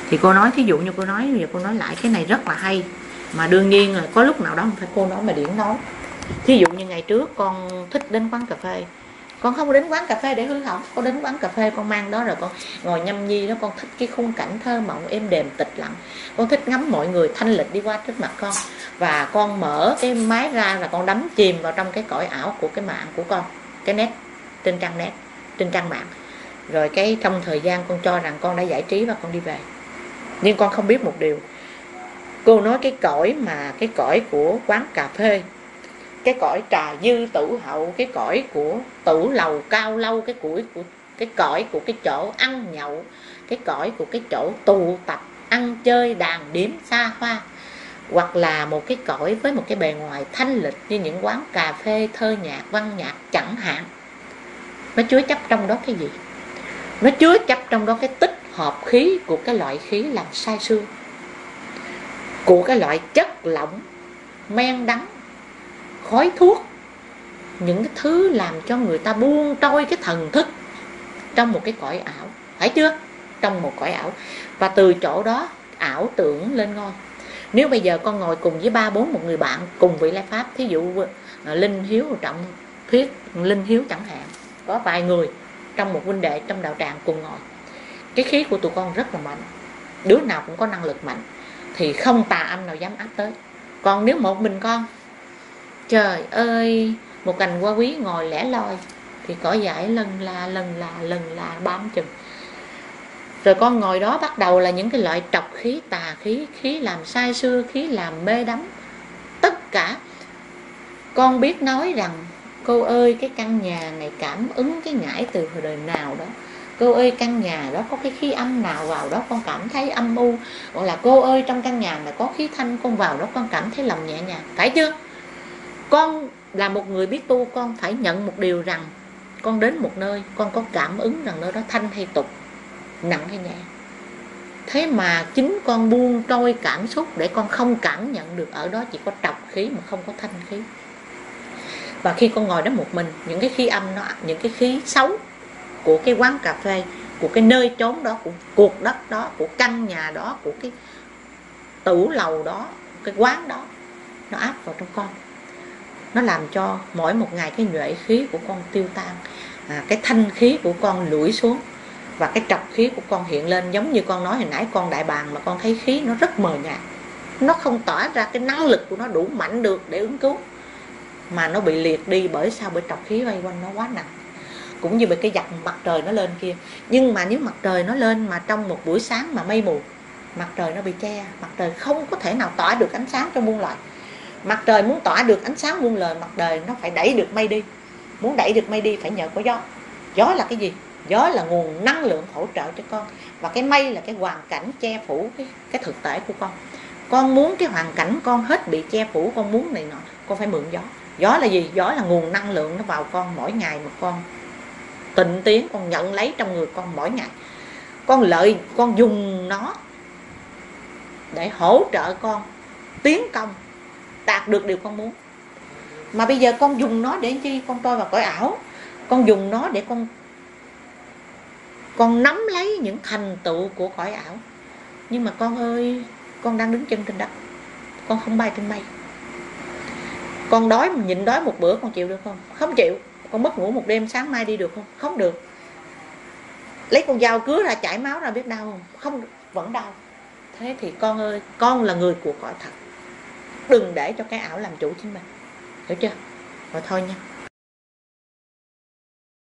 Thì cô nói, thí dụ như cô nói, bây giờ cô nói lại cái này rất là hay, mà đương nhiên là có lúc nào đó không phải cô nói mà Điển nói. Thí dụ như ngày trước con thích đến quán cà phê, con không đến quán cà phê để hư hỏng, con đến quán cà phê con mang đó rồi con ngồi nhâm nhi đó, con thích cái khung cảnh thơ mộng êm đềm tịch lặng, con thích ngắm mọi người thanh lịch đi qua trước mặt con, và con mở cái máy ra là con đắm chìm vào trong cái cõi ảo của cái mạng của con, cái nét trên trang nét, trên trang mạng. Rồi cái trong thời gian con cho rằng con đã giải trí và con đi về, nhưng con không biết một điều. Cô nói cái cõi mà cái cõi của quán cà phê, cái cõi trà dư tử hậu, cái cõi của tử lầu cao lâu, cái cõi của cái chỗ ăn nhậu, cái cõi của cái chỗ tụ tập ăn chơi đàn điếm xa hoa, hoặc là một cái cõi với một cái bề ngoài thanh lịch như những quán cà phê thơ nhạc văn nhạc chẳng hạn, nó chứa chấp trong đó cái gì? Nó chứa chấp trong đó cái tích hợp khí của cái loại khí làm sai xương, của cái loại chất lỏng, men đắng, khói thuốc, những cái thứ làm cho người ta buông trôi cái thần thức trong một cái cõi ảo, phải chưa? Trong một cõi ảo. Và từ chỗ đó ảo tưởng lên ngôi. Nếu bây giờ con ngồi cùng với 3-4 một người bạn cùng vị lai pháp, thí dụ Linh Hiếu Trọng Thuyết, Linh Hiếu chẳng hạn, có vài người trong một huynh đệ trong đạo tràng cùng ngồi, cái khí của tụi con rất là mạnh, đứa nào cũng có năng lực mạnh, thì không tà âm nào dám áp tới. Còn nếu một mình con, trời ơi, một cành hoa quý ngồi lẻ loi, thì cỏ dại lần là bám chừng. Rồi con ngồi đó bắt đầu là những cái loại trọc khí, tà khí, khí làm sai xưa, khí làm mê đắm. Tất cả con biết nói rằng cô ơi cái căn nhà này cảm ứng cái ngải từ hồi đời nào đó, cô ơi căn nhà đó có cái khí âm nào vào đó con cảm thấy âm u, hoặc là cô ơi trong căn nhà này có khí thanh, con vào đó con cảm thấy lòng nhẹ nhàng, phải chưa? Con là một người biết tu, con phải nhận một điều rằng con đến một nơi, con có cảm ứng rằng nơi đó thanh hay tục, nặng hay nhẹ. Thế mà chính con buông trôi cảm xúc để con không cảm nhận được ở đó chỉ có trọc khí mà không có thanh khí. Và khi con ngồi đó một mình, những cái khí âm nó, những cái khí xấu của cái quán cà phê, của cái nơi trốn đó, của cuộc đất đó, của căn nhà đó, của cái tủ lầu đó, cái quán đó, nó áp vào trong con. Nó làm cho mỗi một ngày cái nhuệ khí của con tiêu tan, cái thanh khí của con lủi xuống, và cái trọc khí của con hiện lên. Giống như con nói hồi nãy, con đại bàng mà con thấy khí nó rất mờ nhạt, nó không tỏa ra cái năng lực của nó đủ mạnh được để ứng cứu, mà nó bị liệt đi. Bởi sao? Bởi trọc khí vây quanh nó quá nặng. Cũng như bởi cái dọc mặt trời nó lên kia. Nhưng mà nếu mặt trời nó lên mà trong một buổi sáng mà mây mù, mặt trời nó bị che, mặt trời không có thể nào tỏa được ánh sáng cho muôn loài. Mặt trời muốn tỏa được ánh sáng muôn loài, mặt trời nó phải đẩy được mây đi. Muốn đẩy được mây đi phải nhờ có gió. Gió là cái gì? Gió là nguồn năng lượng hỗ trợ cho con. Và cái mây là cái hoàn cảnh che phủ cái thực thể của con. Con muốn cái hoàn cảnh con hết bị che phủ, con muốn này nọ, con phải mượn gió. Gió là gì? Gió là nguồn năng lượng nó vào con mỗi ngày mà con tịnh tiến, con nhận lấy trong người con mỗi ngày. Con dùng nó để hỗ trợ con tiến công, đạt được điều con muốn. Mà bây giờ con dùng nó để chi? Con trôi vào cõi ảo. Con dùng nó để con nắm lấy những thành tựu của cõi ảo. Nhưng mà con ơi, con đang đứng chân trên đất, con không bay trên mây. Con đói, nhịn đói một bữa con chịu được không? Không chịu. Con mất ngủ một đêm, sáng mai đi được không? Không được. Lấy con dao cứa ra chảy máu ra biết đau không? Không được, vẫn đau. Thế thì con ơi, con là người của cõi thật, đừng để cho cái ảo làm chủ chính mình. Hiểu chưa? Rồi thôi nha.